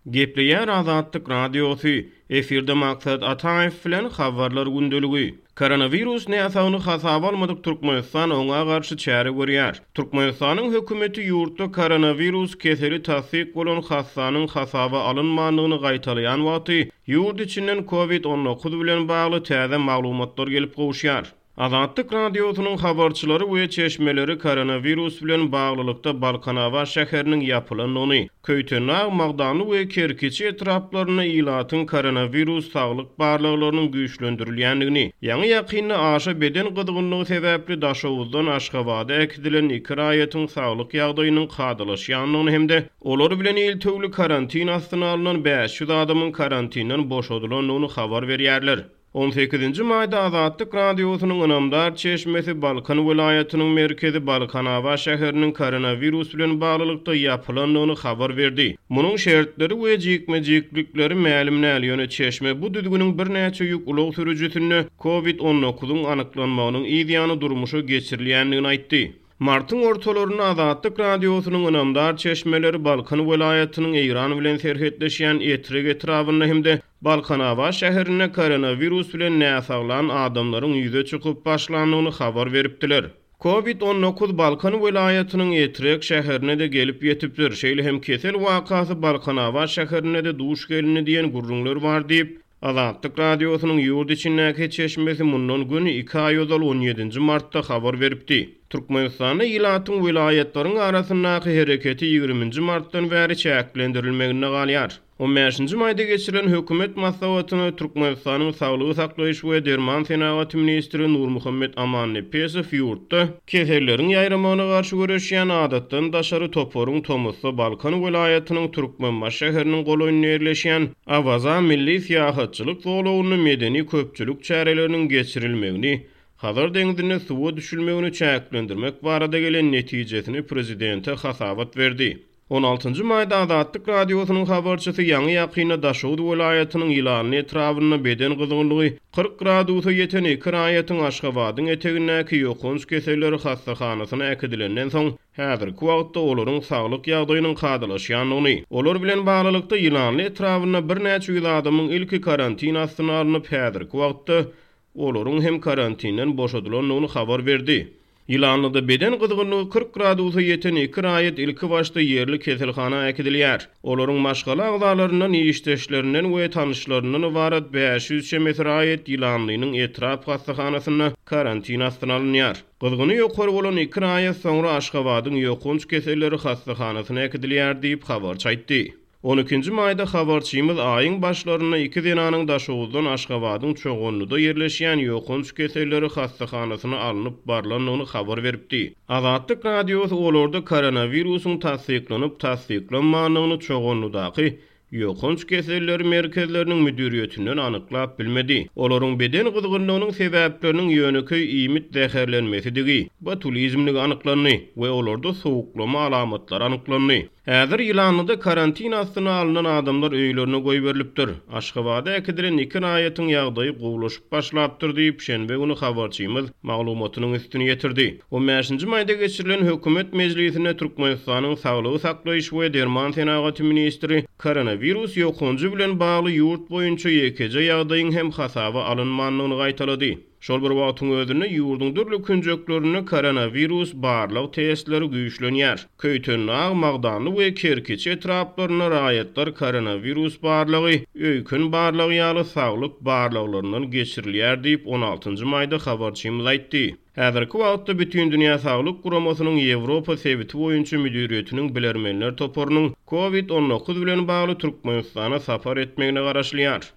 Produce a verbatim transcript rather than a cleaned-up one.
Gepleýär Azatlyk Radiosu, efirde maksat Ataev bilen habarlar gündöligi. Koronavirus näsagyny hasaba almadyk Türkmenistan oňa garşy çäre görýär. Türkmenistanyň hökümeti ýurtda koronavirus keseli tasdik bolan hastanyň hasaba alynmandygyny gaýtalaýan wagty ýurt içinden covid on dokuz bilen bagly täze maglumatlar gelip gowşýar. Azatlyk Radiosynyň habarçylary we çeşmeleri koronavirus bilen baglylykda Balkanava şäheriniň ýapylanyny, Köytenag, Magdany we Kerkiçi etraplaryna ilatyň koronavirus saglyk barlyklarynyň güýçlendirilýändigini, ýaňy ýakyny aşa beden gyzgynlygy sebäpli daşawuzdan Aşgabatda ekdilen iki raýatyň saglyk ýagdaýynyň kadalaşýanlygyny hemde olar bilen il töwlü karantin astyna alynan beş ýüz adamyň karantinden boşadylanyny habar berýärler. on sekizinji maýda Azatlyk Radiosynyň ynamdar çeşmesi Balkan welaýatynyň merkezi Balkanava şäheriniň koronavirus bilen baglylykda ýapylanyny habar berdi. Munyň şertleri we jikme-jiklikleri mälim näliýene çeşme bu düzgüniň bir näçe ýük ulug sürüjüsini covid on dokuzyň anyklanmagynyň ideýany durmuşa geçirilýändigini aýtdy. Martyň ortalaryna Azatlyk Radiosynyň ynamdar çeşmeleri Balkan welaýatynyň Eýran bilen serhetleşýän Etreg etrawyna hemde Balkanava şäherine koronavirus bilen näsaglan adamlaryň ýüze çykyp başlandygyny habar beripdiler. covid on dokuz Balkan welaýatynyň Etreg şäherine de gelip ýetipdir. Şeýle hem kesel wakasy Balkanava şäherine de duş gelini diýen gurrunlar bar diýip Azatlyk Radiosynyň ýurt içindäki çeşmesi mundan gün iki aý ozal on ýedinji martda habar beripdi. Türkmenistanyň ilatyň welaýatlaryň arasyndaky hereketi ýigriminji martdan bäri çäklendirilmegine galýar. on beşinji maýda geçirilen hökümet maslahatyny Türkmenistanyň Saglygy saklaýyş we derman senaty ministri Nurmuhammed Amannepesow ýurtda keserleriň ýaýramagyna garşy göreşýän adatdan daşary toporuň Tomusly Balkan welaýatynyň Türkmenbaş şäheriniň golaýyny ýerleşýän Awaza milli syýahatçylyk zolawyny medeni köpçülik çäreleriniň geçirilmegini, Hazar deňizine suwa düşülmegini çäklendirmek barada gelen netijesini prezidente hasabat berdi. on altynjy maýda Azatlyk Radiosynyň habarçysy ýaňy ýakyna Daşawud welaýatynyň ýylany etrafyna beden gyzgynlygy kırk gradusa ýeten iki raýatyň Aşgabatyň etegindäki ýokunç keselleri hastahanasyna ekdilenden soň häzirki wagtda olaryň saglyk ýagdaýynyň kadalaşýanyny, olar bilen baglylykda ýylany etrafyna bir näçe ýyl adamyň ilki karantin astyna alynyp häzirki wagtda olaryň hem karantinden boşadylanyny habar berdi. Ýylanlyda beden gyzgynlygy kırk gradusa ýeten iki raýat ilki başda ýerli keselhana ekdilýär. Olaryň maşgala agzalaryndan ýeşdeşlerinden we tanışlaryndan ibaret beş ýüz şemet raýat ýylanlynyň etraf hastahanasyna karantin astyna alynýar. Gyzgyny ýokary bolan iki raýat soňra Aşgabatyň ýokunç keselleri hastahanasyna ekdilýär diýip habarçy aýtdy. on ikinji maýda habarçymyz aýyň başlaryna iki denanyň Daşawuzdan Aşgabatyň çoğunluda ýerleşýän ýokunç keselleri hastahanasyna alynıp barlanyny habar beripdi. Azatlyk Radiosy olarda koronavirusyň tasdiklanyp tasdiklanmagyny çoğunludaky ýokunç keselleri merkezleriniň müdiriýetinden anyklap bilmedi. Olaryň beden gyzgynlygynyň sebäpleriniň ýöneki iýmit zäherlenmesidigi, botulizmlik anyklandy we olarda sowuklama alamatlary anyklandy. Häzir ýylanlyda karantin astyna alynan adamlar öýlerine goý berilipdir. Aşgabatda ekdilen iki raýatyň ýagdaýy gowlaşyp başlapdyr diýip şenbe güni habarçymyz maglumatynyň üstüne ýetirdi. on beşinji maýda geçirilen hökümet mejlisine Türkmenistanyň Saglygy saklaýyş we derman senaty ministri koronavirus ýokunjy bilen bagly ýurt boýunça ýekeje ýagdaýyň hem hasaba alynmanlygyny gaýtalady. Şol bir wagtyň özünde ýurduň dürli künjeklerini koronavirus barlyk testleri güýçlenýär. Köytenag, Magdany we Kerkiçi etraplaryna raýatlar koronavirus barlygy, öýkün barlygy ýaly saglyk barlyklарyndan geçirilýär diýip on altynjy maýda habarçymyz aýtdy. Häzirki wagtda bütün dünýä saglyk guramasynyň Ýewropa sebiti boýunça müdiriýetiniň bilermenler toporunyň covid on dokuz bilen bagly Türkmenistana sapar etmegine garaşlýar.